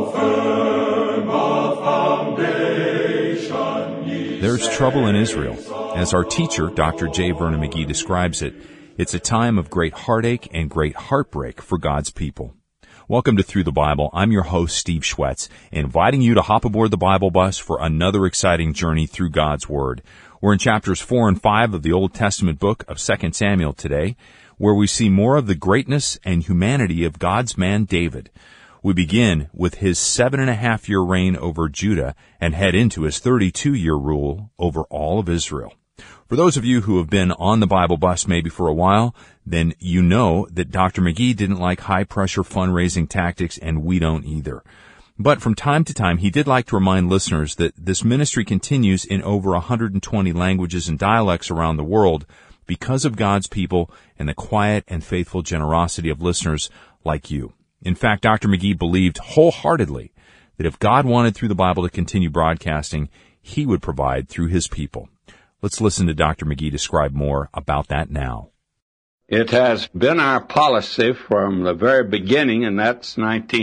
There's trouble in Israel. As our teacher, Dr. J. Vernon McGee, describes it, it's a time of great heartache and great heartbreak for God's people. Welcome to Through the Bible. I'm your host, Steve Schwetz, inviting you to hop aboard the Bible bus for another exciting journey through God's Word. We're in chapters 4 and 5 of the Old Testament book of 2 Samuel today, where we see more of the greatness and humanity of God's man David. We begin with his 7.5-year reign over Judah and head into his 32-year rule over all of Israel. For those of you who have been on the Bible bus maybe for a while, then you know that Dr. McGee didn't like high-pressure fundraising tactics, and we don't either. But from time to time, he did like to remind listeners that this ministry continues in over 120 languages and dialects around the world because of God's people and the quiet and faithful generosity of listeners like you. In fact, Dr. McGee believed wholeheartedly that if God wanted Through the Bible to continue broadcasting, he would provide through his people. Let's listen to Dr. McGee describe more about that now. It has been our policy from the very beginning, and that's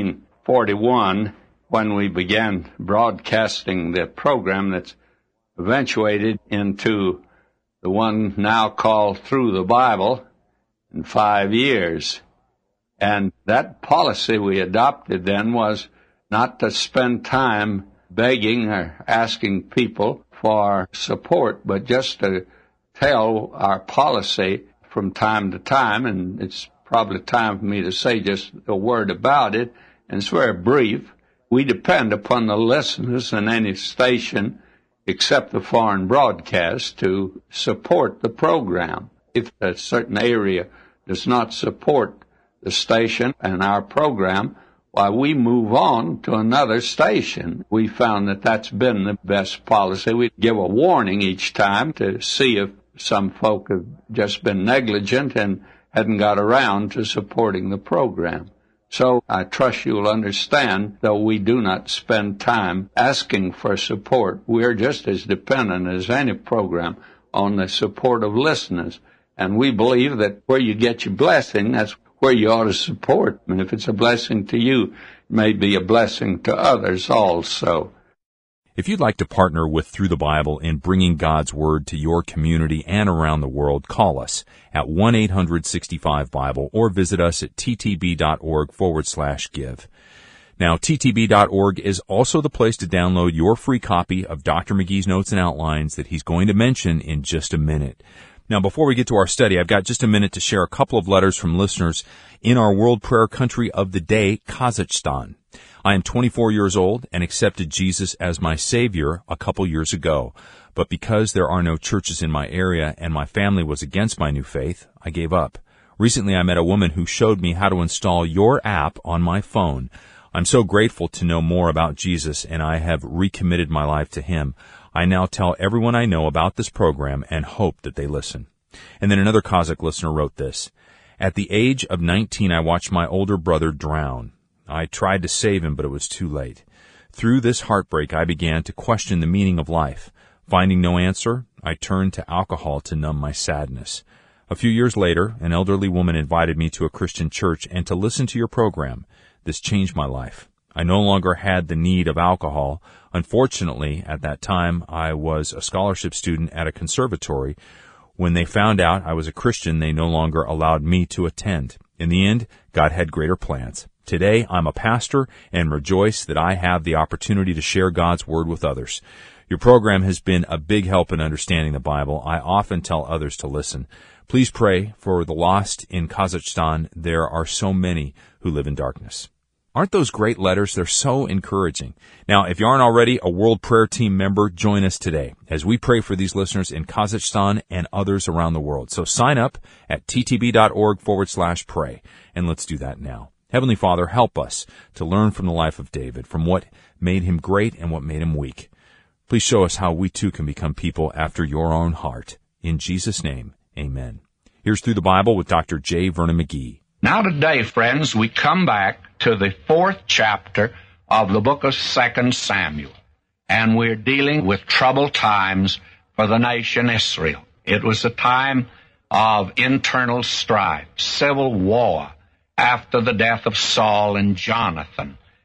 1941, when we began broadcasting the program that's eventuated into the one now called Through the Bible in 5 years. And that policy we adopted then was not to spend time begging or asking people for support, but just to tell our policy from time to time, and it's probably time for me to say just a word about it, and it's very brief. We depend upon the listeners in any station except the foreign broadcast to support the program. If a certain area does not support the station and our program, why, we move on to another station. We found that that's been the best policy. We give a warning each time to see if some folk have just been negligent and hadn't got around to supporting the program. So I trust you'll understand, though we do not spend time asking for support, we're just as dependent as any program on the support of listeners. And we believe that where you get your blessing, that's where you ought to support. And if it's a blessing to you, it may be a blessing to others also. If you'd like to partner with Through the Bible in bringing God's Word to your community and around the world, call us at 1-800-65-BIBLE or visit us at ttb.org/give. Now, ttb.org is also the place to download your free copy of Dr. McGee's notes and outlines that he's going to mention in just a minute. Now, before we get to our study, I've got just a minute to share a couple of letters from listeners in our world prayer country of the day, Kazakhstan. I am 24 years old and accepted Jesus as my Savior a couple years ago. But because there are no churches in my area and my family was against my new faith, I gave up. Recently, I met a woman who showed me how to install your app on my phone. I'm so grateful to know more about Jesus, and I have recommitted my life to Him. I now tell everyone I know about this program and hope that they listen. And then another Kazakh listener wrote this. At the age of 19, I watched my older brother drown. I tried to save him, but it was too late. Through this heartbreak, I began to question the meaning of life. Finding no answer, I turned to alcohol to numb my sadness. A few years later, an elderly woman invited me to a Christian church and to listen to your program. This changed my life. I no longer had the need of alcohol. Unfortunately, at that time, I was a scholarship student at a conservatory. When they found out I was a Christian, they no longer allowed me to attend. In the end, God had greater plans. Today, I'm a pastor and rejoice that I have the opportunity to share God's Word with others. Your program has been a big help in understanding the Bible. I often tell others to listen. Please pray for the lost in Kazakhstan. There are so many who live in darkness. Aren't those great letters? They're so encouraging. Now, if you aren't already a World Prayer Team member, join us today as we pray for these listeners in Kazakhstan and others around the world. So sign up at ttb.org/pray, and let's do that now. Heavenly Father, help us to learn from the life of David, from what made him great and what made him weak. Please show us how we too can become people after your own heart. In Jesus' name, amen. Here's Through the Bible with Dr. J. Vernon McGee. Now today, friends, we come back to the 4th chapter of the book of 2 Samuel, and we're dealing with troubled times for the nation Israel. It was a time of internal strife, civil war, after the death of Saul and Jonathan.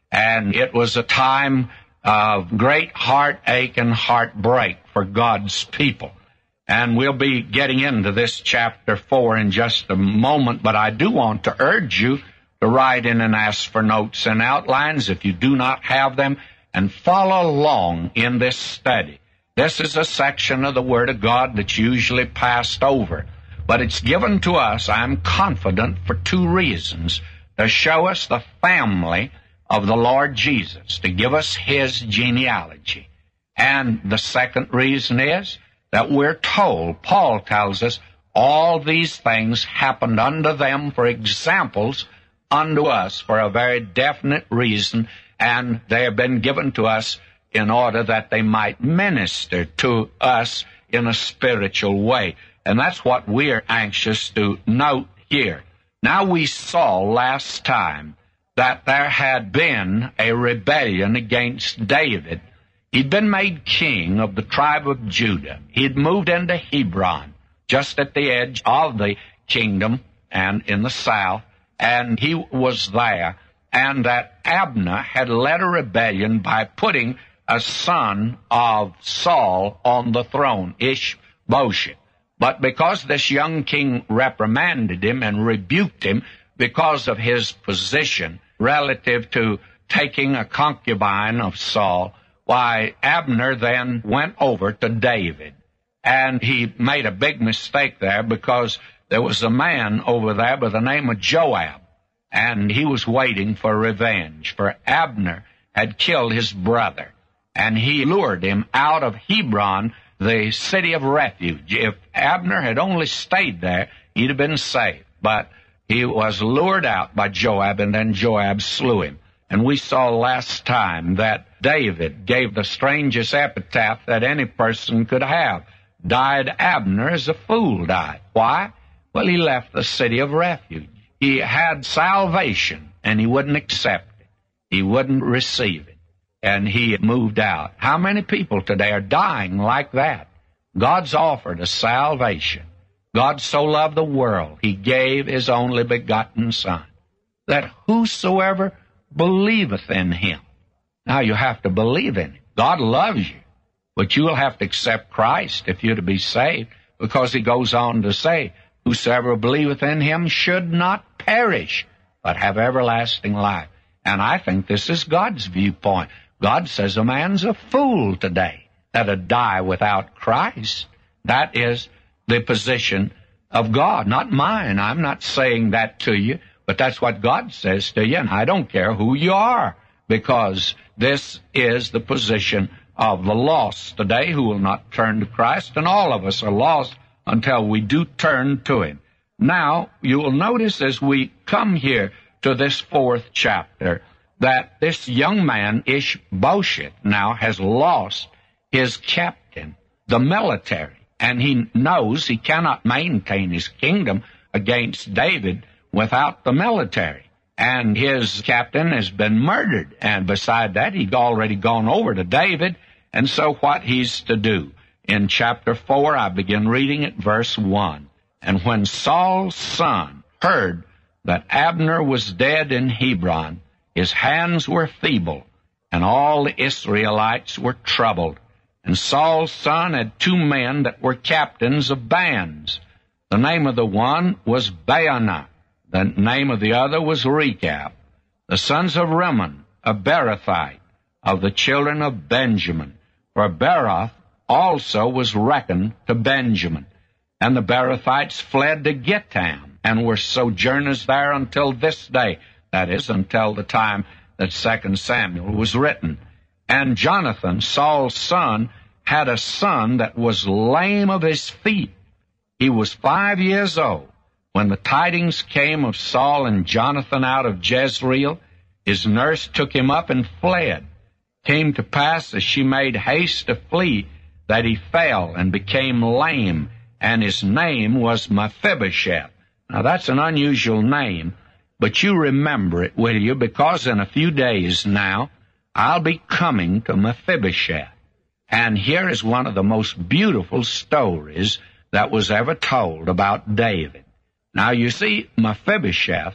And it was a time of great heartache and heartbreak for God's people. And we'll be getting into this chapter 4 in just a moment, but I do want to urge you to write in and ask for notes and outlines if you do not have them, and follow along in this study. This is a section of the Word of God that's usually passed over, but it's given to us, I'm confident, for two reasons: to show us the family of the Lord Jesus, to give us His genealogy. And the second reason is that we're told, Paul tells us, all these things happened unto them for examples unto us for a very definite reason, and they have been given to us in order that they might minister to us in a spiritual way. And that's what we're anxious to note here. Now, we saw last time that there had been a rebellion against David. He'd been made king of the tribe of Judah. He'd moved into Hebron, just at the edge of the kingdom and in the south, and he was there. And that Abner had led a rebellion by putting a son of Saul on the throne, Ishbosheth. But because this young king reprimanded him and rebuked him because of his position relative to taking a concubine of Saul, why, Abner then went over to David. And he made a big mistake there, because there was a man over there by the name of Joab, and he was waiting for revenge, for Abner had killed his brother. And he lured him out of Hebron, the city of refuge. If Abner had only stayed there, he'd have been safe. But he was lured out by Joab, and then Joab slew him. And we saw last time that David gave the strangest epitaph that any person could have. Died Abner as a fool died. Why? Well, he left the city of refuge. He had salvation, and he wouldn't accept it. He wouldn't receive it. And he moved out. How many people today are dying like that? God's offered us salvation. God so loved the world, He gave His only begotten Son, that whosoever believeth in Him. Now, you have to believe in Him. God loves you, but you will have to accept Christ if you're to be saved, because He goes on to say, whosoever believeth in Him should not perish, but have everlasting life. And I think this is God's viewpoint. God says a man's a fool today that'd die without Christ. That is the position of God, not mine. I'm not saying that to you, but that's what God says to you, and I don't care who you are, because this is the position of the lost today who will not turn to Christ, and all of us are lost until we do turn to Him. Now, you will notice as we come here to this 4th chapter that this young man, Ishbosheth, now has lost his captain, the military, and he knows he cannot maintain his kingdom against David without the military. And his captain has been murdered, and beside that, he'd already gone over to David, and so what he's to do. In chapter 4, I begin reading at verse 1. And when Saul's son heard that Abner was dead in Hebron, his hands were feeble, and all the Israelites were troubled. And Saul's son had 2 men that were captains of bands. The name of the one was Baanah. The name of the other was Rechab. The sons of Rimmon, a Beerothite, of the children of Benjamin. For Beeroth also was reckoned to Benjamin. And the Beerothites fled to Gittam, and were sojourners there until this day. That is, until the time that 2 Samuel was written. And Jonathan, Saul's son, had a son that was lame of his feet. He was 5 years old. When the tidings came of Saul and Jonathan out of Jezreel, his nurse took him up and fled. Came to pass, as she made haste to flee, that he fell and became lame, and his name was Mephibosheth. Now, that's an unusual name, but you remember it, will you? Because in a few days now, I'll be coming to Mephibosheth. And here is one of the most beautiful stories that was ever told about David. Now, you see, Mephibosheth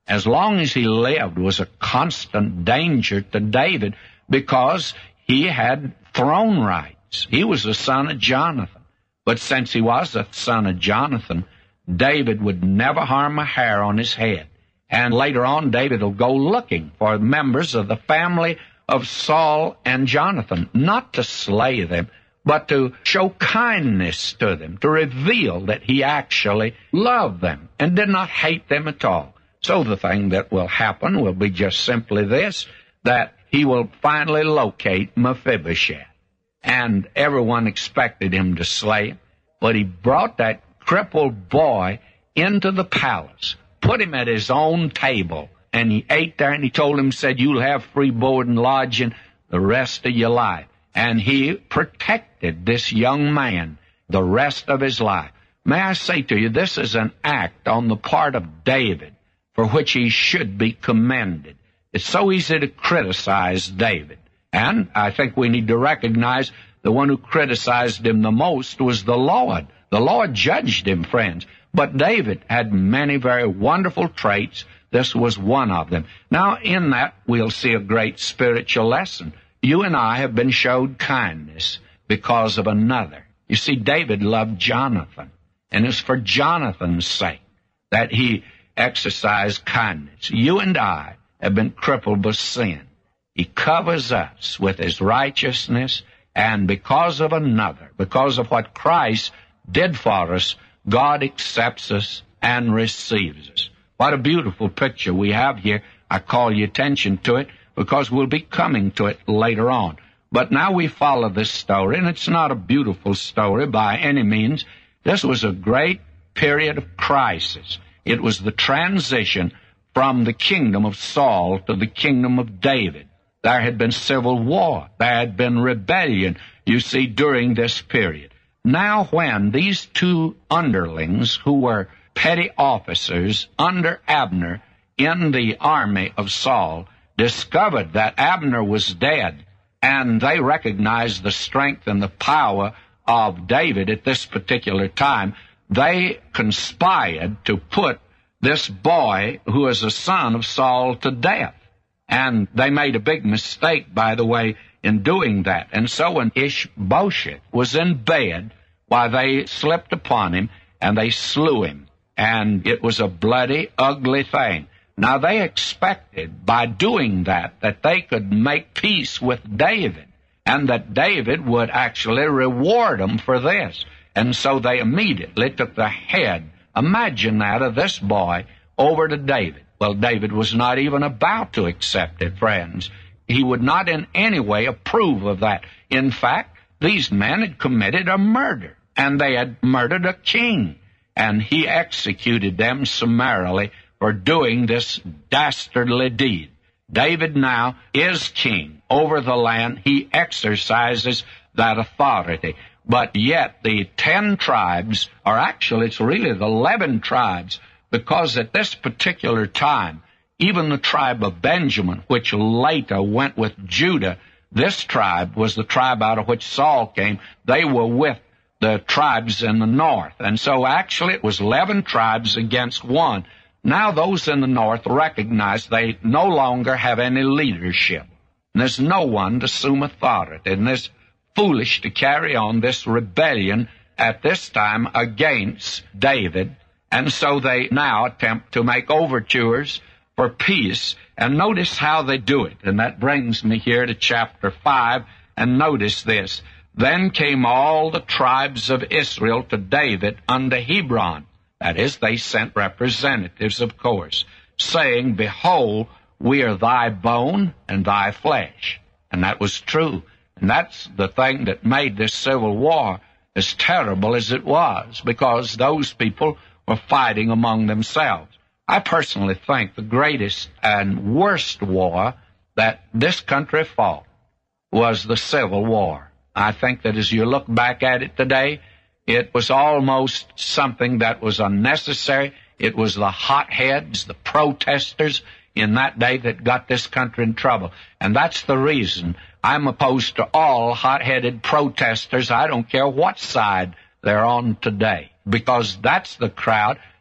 as long as he lived, was a constant danger to David because he had throne rights. He was the son of Jonathan. But since he was the son of Jonathan, David would never harm a hair on his head. And later on, David will go looking for members of the family of Saul and Jonathan, not to slay them, but to show kindness to them, to reveal that he actually loved them and did not hate them at all. So the thing that will happen will be just simply this, that he will finally locate Mephibosheth. And everyone expected him to slay him, but he brought that crippled boy into the palace, put him at his own table, and he ate there, and he told him, said, you'll have free board and lodging the rest of your life. And he protected this young man the rest of his life. May I say to you, this is an act on the part of David for which he should be commended. It's so easy to criticize David. And I think we need to recognize the one who criticized him the most was the Lord. The Lord judged him, friends. But David had many very wonderful traits. This was one of them. Now, in that, we'll see a great spiritual lesson. You and I have been showed kindness because of another. You see, David loved Jonathan, and it's for Jonathan's sake that he exercised kindness. You and I have been crippled with sin. He covers us with his righteousness, and because of another, because of what Christ did for us, God accepts us and receives us. What a beautiful picture we have here. I call your attention to it because we'll be coming to it later on. But now we follow this story, and it's not a beautiful story by any means. This was a great period of crisis. It was the transition from the kingdom of Saul to the kingdom of David. There had been civil war. There had been rebellion, you see, during this period. Now when these two underlings, who were petty officers under Abner in the army of Saul, discovered that Abner was dead, and they recognized the strength and the power of David at this particular time, they conspired to put this boy, who is a son of Saul, to death. And they made a big mistake, by the way, in doing that. And so when Ishbosheth was in bed, why, they slipped upon him and they slew him. And it was a bloody, ugly thing. Now, they expected by doing that they could make peace with David, and that David would actually reward them for this. And so they immediately took the head, imagine that, of this boy over to David. Well, David was not even about to accept it, friends. He would not in any way approve of that. In fact, these men had committed a murder, and they had murdered a king, and he executed them summarily for doing this dastardly deed. David now is king over the land. He exercises that authority. But yet the 10 tribes, or actually it's really the 11 tribes, because at this particular time, even the tribe of Benjamin, which later went with Judah, this tribe was the tribe out of which Saul came. They were with the tribes in the north. And so actually it was 11 tribes against one. Now those in the north recognize they no longer have any leadership. And there's no one to assume authority. And it's foolish to carry on this rebellion at this time against David. And so they now attempt to make overtures for peace. And notice how they do it. And that brings me here to chapter 5. And notice this. Then came all the tribes of Israel to David unto Hebron. That is, they sent representatives, of course, saying, Behold, we are thy bone and thy flesh. And that was true. And that's the thing that made this civil war as terrible as it was, because those people were fighting among themselves. I personally think the greatest and worst war that this country fought was the Civil War. I think that as you look back at it today, it was almost something that was unnecessary. It was the hotheads, the protesters in that day that got this country in trouble. And that's the reason I'm opposed to all hot-headed protesters. I don't care what side they're on today, because that's the crowd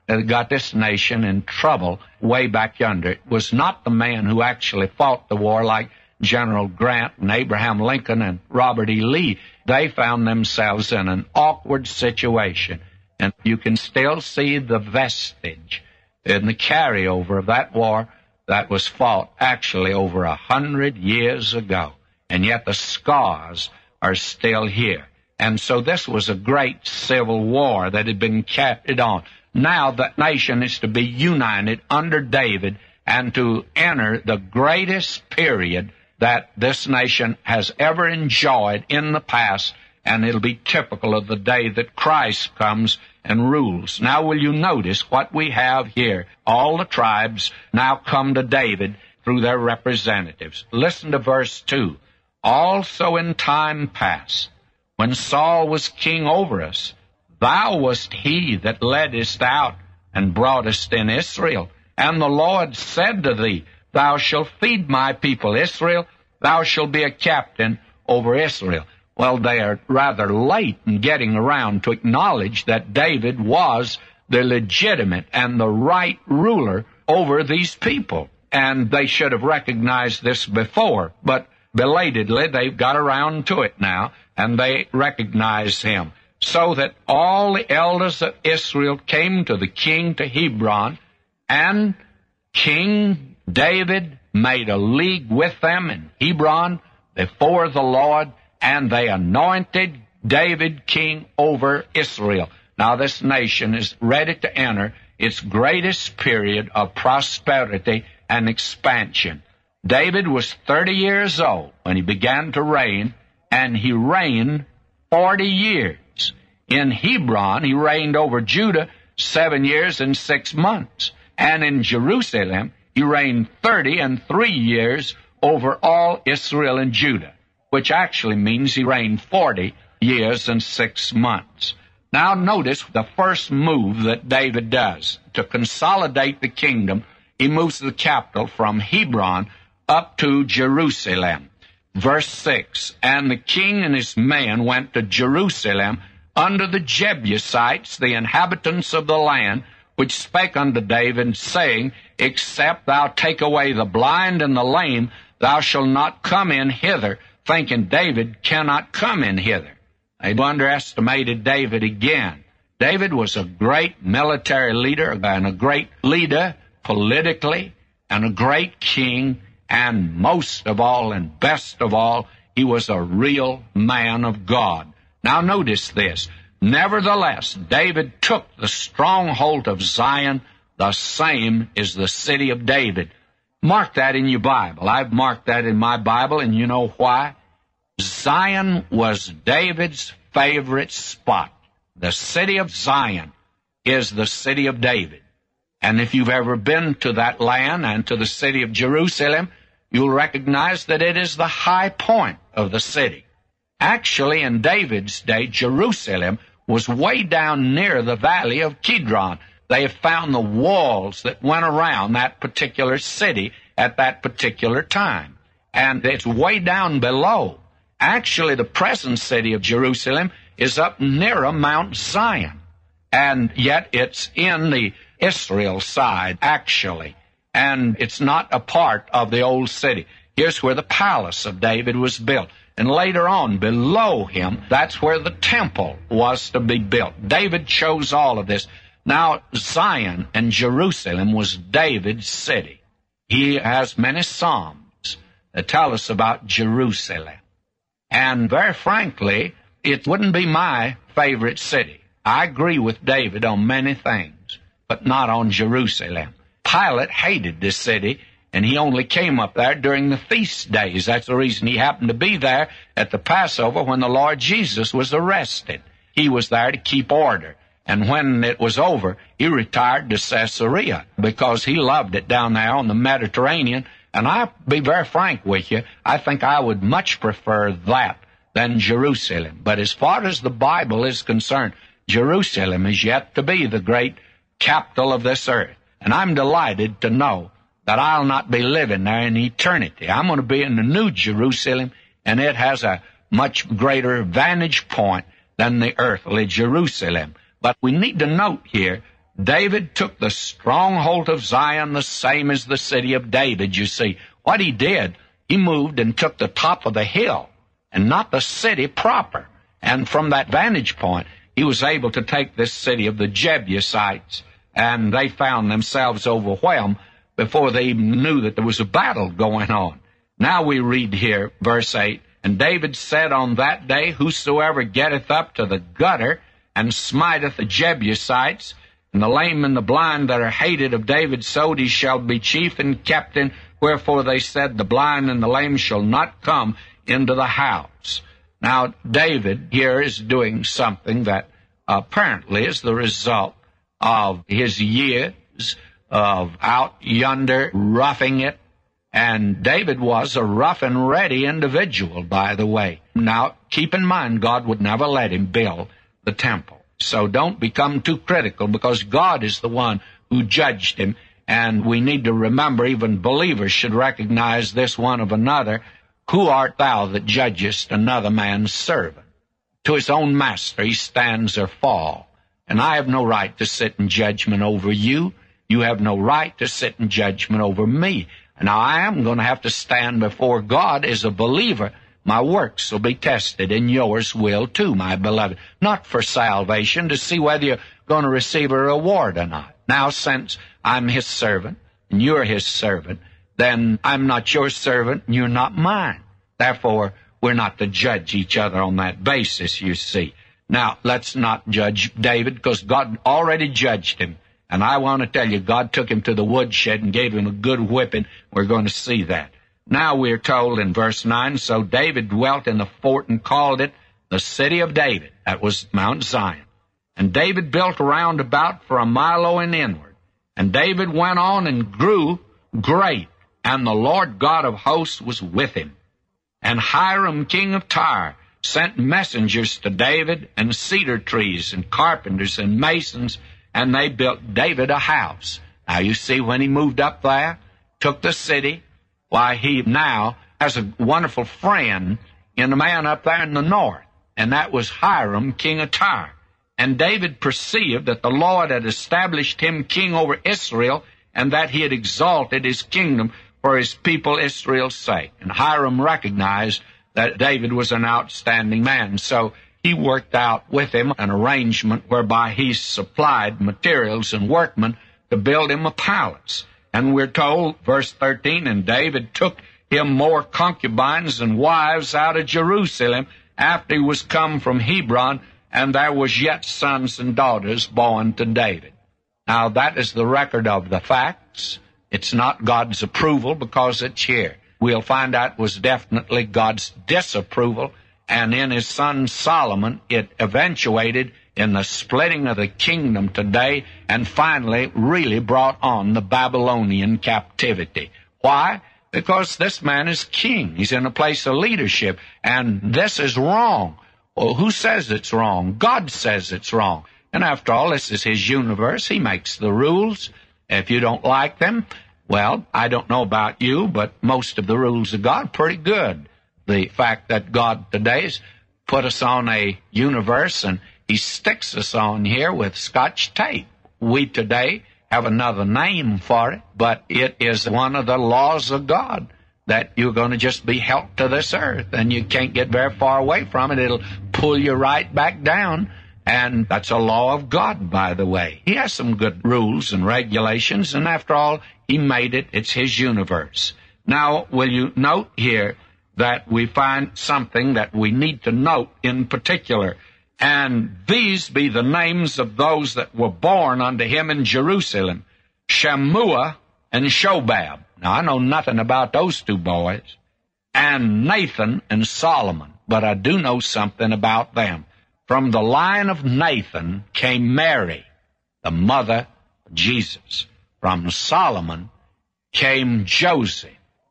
that got this nation in trouble way back yonder. It was not the man who actually fought the war like General Grant and Abraham Lincoln and Robert E. Lee. They found themselves in an awkward situation, and you can still see the vestige in the carryover of that war that was fought actually over 100 years ago, and yet the scars are still here. And so this was a great civil war that had been carried on. Now the nation is to be united under David and to enter the greatest period that this nation has ever enjoyed in the past, and it'll be typical of the day that Christ comes and rules. Now will you notice what we have here? All the tribes now come to David through their representatives. Listen to verse 2. Also in time past, when Saul was king over us, thou wast he that leddest out and broughtest in Israel. And the Lord said to thee, Thou shalt feed my people Israel, thou shalt be a captain over Israel. Well, they are rather late in getting around to acknowledge that David was the legitimate and the right ruler over these people. And they should have recognized this before, but belatedly they've got around to it now, and they recognize him. So that all the elders of Israel came to the king to Hebron, and King David made a league with them in Hebron before the Lord, and they anointed David king over Israel. Now this nation is ready to enter its greatest period of prosperity and expansion. David was 30 years old when he began to reign, and he reigned 40 years. In Hebron, he reigned over Judah 7 years and 6 months. And in Jerusalem, he reigned 30 and 3 years over all Israel and Judah, which actually means he reigned 40 years and 6 months. Now notice the first move that David does. To consolidate the kingdom, he moves the capital from Hebron up to Jerusalem. Verse 6, And the king and his men went to Jerusalem unto the Jebusites, the inhabitants of the land, which spake unto David, saying, Except thou take away the blind and the lame, thou shalt not come in hither, thinking David cannot come in hither. They underestimated David again. David was a great military leader and a great leader politically and a great king, and most of all and best of all, he was a real man of God. Now notice this. Nevertheless, David took the stronghold of Zion, the same is the city of David. Mark that in your Bible. I've marked that in my Bible, and you know why? Zion was David's favorite spot. The city of Zion is the city of David. And if you've ever been to that land and to the city of Jerusalem, you'll recognize that it is the high point of the city. Actually, in David's day, Jerusalem was way down near the valley of Kidron. They have found the walls that went around that particular city at that particular time. And it's way down below. Actually, the present city of Jerusalem is up near Mount Zion. And yet it's in the Israel side, actually. And it's not a part of the old city. Here's where the palace of David was built. And later on, below him, that's where the temple was to be built. David chose all of this. Now, Zion and Jerusalem was David's city. He has many psalms that tell us about Jerusalem. And very frankly, it wouldn't be my favorite city. I agree with David on many things, but not on Jerusalem. Pilate hated this city, and he only came up there during the feast days. That's the reason he happened to be there at the Passover when the Lord Jesus was arrested. He was there to keep order. And when it was over, he retired to Caesarea because he loved it down there on the Mediterranean. And I'll be very frank with you, I think I would much prefer that than Jerusalem. But as far as the Bible is concerned, Jerusalem is yet to be the great capital of this earth. And I'm delighted to know that I'll not be living there in eternity. I'm going to be in the New Jerusalem, and it has a much greater vantage point than the earthly Jerusalem. But we need to note here David took the stronghold of Zion, the same as the city of David, you see. What he did, he moved and took the top of the hill and not the city proper. And from that vantage point, he was able to take this city of the Jebusites, and they found themselves overwhelmed before they even knew that there was a battle going on. Now we read here, verse 8, "And David said on that day, Whosoever getteth up to the gutter and smiteth the Jebusites, and the lame and the blind that are hated of David, so he shall be chief and captain. Wherefore they said, The blind and the lame shall not come into the house." Now, David here is doing something that apparently is the result of his years of out yonder roughing it. And David was a rough and ready individual, by the way. Now, keep in mind, God would never let him build the temple. So don't become too critical, because God is the one who judged him. And we need to remember, even believers should recognize this one of another. Who art thou that judgest another man's servant? To his own master he stands or fall. And I have no right to sit in judgment over you. You have no right to sit in judgment over me. Now I am going to have to stand before God as a believer. My works will be tested, and yours will too, my beloved. Not for salvation, to see whether you're going to receive a reward or not. Now, since I'm his servant, and you're his servant, then I'm not your servant, and you're not mine. Therefore, we're not to judge each other on that basis, you see. Now, let's not judge David, because God already judged him. And I want to tell you, God took him to the woodshed and gave him a good whipping. We're going to see that. Now we're told in verse 9, "So David dwelt in the fort and called it the city of David." That was Mount Zion. "And David built round about for a mile and inward. And David went on and grew great, and the Lord God of hosts was with him. And Hiram king of Tyre sent messengers to David, and cedar trees, and carpenters, and masons, and they built David a house." Now you see, when he moved up there, took the city, why, he now has a wonderful friend in the man up there in the north, and that was Hiram, king of Tyre. And David perceived that the Lord had established him king over Israel, and that he had exalted his kingdom for his people Israel's sake. And Hiram recognized that David was an outstanding man, so he worked out with him an arrangement whereby he supplied materials and workmen to build him a palace. And we're told, verse 13, "And David took him more concubines and wives out of Jerusalem after he was come from Hebron, and there was yet sons and daughters born to David." Now that is the record of the facts. It's not God's approval because it's here. We'll find out it was definitely God's disapproval, and in his son Solomon it eventuated in the splitting of the kingdom today, and finally really brought on the Babylonian captivity. Why? Because this man is king. He's in a place of leadership, and this is wrong. Well, who says it's wrong? God says it's wrong. And after all, this is his universe. He makes the rules. If you don't like them, well, I don't know about you, but most of the rules of God are pretty good. The fact that God today's put us on a universe, and he sticks us on here with Scotch tape. We today have another name for it, but it is one of the laws of God that you're going to just be held to this earth, and you can't get very far away from it. It'll pull you right back down, and that's a law of God, by the way. He has some good rules and regulations, and after all, he made it. It's his universe. Now, will you note here that we find something that we need to note in particular? "And these be the names of those that were born unto him in Jerusalem, Shammua and Shobab." Now, I know nothing about those two boys. "And Nathan and Solomon," but I do know something about them. From the line of Nathan came Mary, the mother of Jesus. From Solomon came Joseph.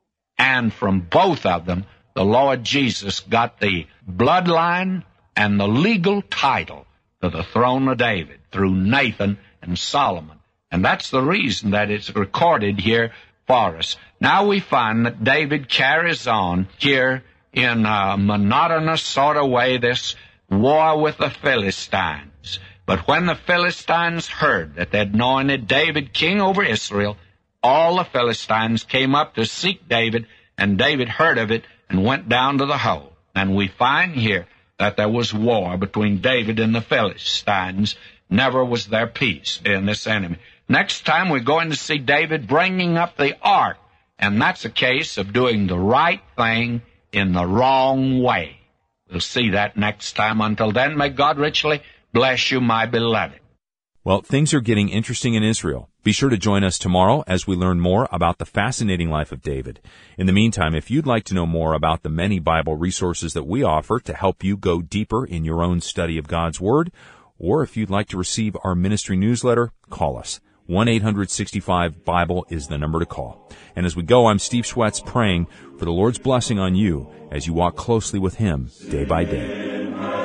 And from both of them, the Lord Jesus got the bloodline and the legal title to the throne of David through Nathan and Solomon. And that's the reason that it's recorded here for us. Now we find that David carries on here in a monotonous sort of way this war with the Philistines. But when the Philistines heard that they'd anointed David king over Israel, all the Philistines came up to seek David, and David heard of it and went down to the hole. And we find here that there was war between David and the Philistines. Never was there peace in this enemy. Next time we're going to see David bringing up the ark, and that's a case of doing the right thing in the wrong way. We'll see that next time. Until then, may God richly bless you, my beloved. Well, things are getting interesting in Israel. Be sure to join us tomorrow as we learn more about the fascinating life of David. In the meantime, if you'd like to know more about the many Bible resources that we offer to help you go deeper in your own study of God's Word, or if you'd like to receive our ministry newsletter, call us. 1-800-65-BIBLE is the number to call. And as we go, I'm Steve Schwetz praying for the Lord's blessing on you as you walk closely with Him day by day.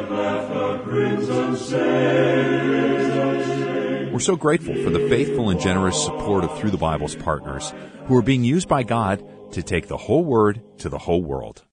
We're so grateful for the faithful and generous support of Through the Bible's partners who are being used by God to take the whole Word to the whole world.